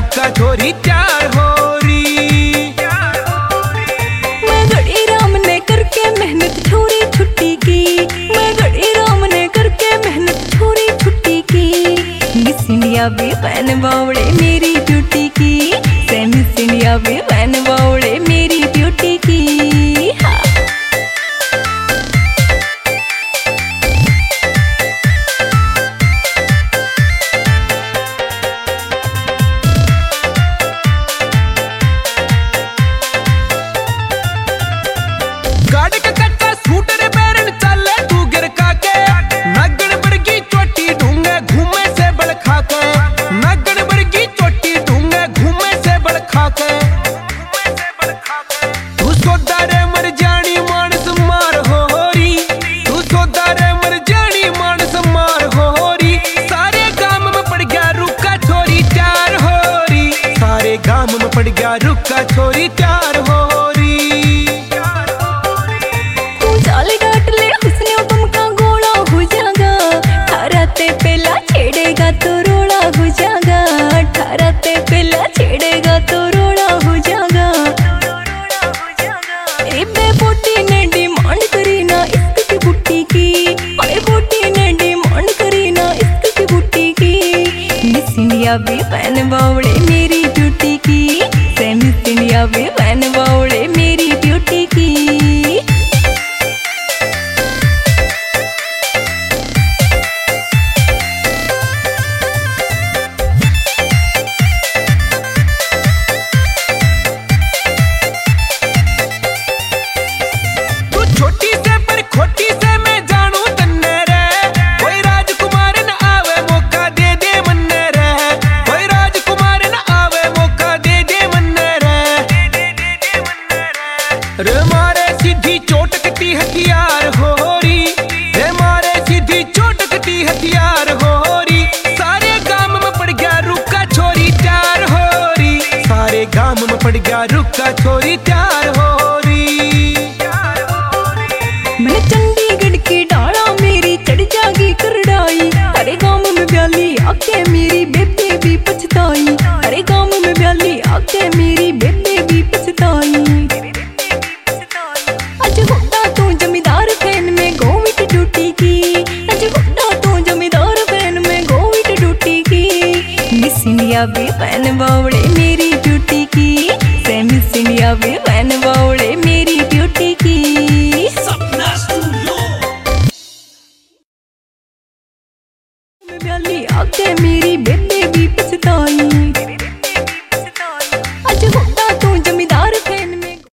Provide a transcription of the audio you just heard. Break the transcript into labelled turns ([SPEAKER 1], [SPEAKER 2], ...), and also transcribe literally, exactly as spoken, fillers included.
[SPEAKER 1] रुका छोरी तैयार हो रही।
[SPEAKER 2] मैं घड़ी राम ने करके मेहनत छोरी छुट्टी की, मैं घड़ी राम ने करके मेहनत छोरी छुट्टी की। मिस इंडिया भी बहन बावड़े मेरी ड्यूटी की, से मिस इंडिया भी बहन बावड़े मेरी ड्यूटी की। हाँ।
[SPEAKER 1] गाम में पड़ गया रुका छोरी तैयार हो रही।
[SPEAKER 2] तू चाल डाट ले हुस्ने बम का गोला हो जाएगा, ठहराते पहला छेड़ेगा तो रोड़ा हो जाएगा, ठहराते पहला छेड़ेगा तो रोड़ा हो जाएगा। ए बे बोटी ने डिमांड करी ना इश्क की बुट्टी की, अरे बोटी ने डिमांड करी ना इश्क की बुट्टी की। मिस इंडिया भी बहन बावड़े मेरी ड्यूटी की, से मिस इंडिया भी बहन बावड़े मेरी ड्यूटी की।
[SPEAKER 1] तू छोटी से पर खोटी से मैं जानू तन्ने रे, कोई राजकुमार न आवे मौका दे दे मन्ने रे, कोई राजकुमार न आवे मौका दे दे मन्ने रे। रे मारे सीधी चोटकती हथियार हो रही, रे मारे सीधी चोटकती हथियार हो रही। सारे गांव में पड़ गया रुका छोरी तैयार हो रही, सारे गांव में पड़ गया रुका छोरी तैयार हो रही।
[SPEAKER 2] मैं चंडीगढ़ की डाला मेरी चढ़ जागी करड़ाई, अरे गांव में ब्याली आके मेरी बेबे भी पछताई, अरे गांव में ब्याली आके मेरी बेबे भी पछताई। आज होता तू जमींदार फैन में गोविट ड्यूटी की, आज होता तू जमींदार फैन में गोविट ड्यूटी की। मिस इंडिया भी बहन बावड़े मेरी ड्यूटी की, से मिस इंडिया भी बहन बावड़े मेरी ड्यूटी की। ब्याली आके मेरी बेबे भी पछताई।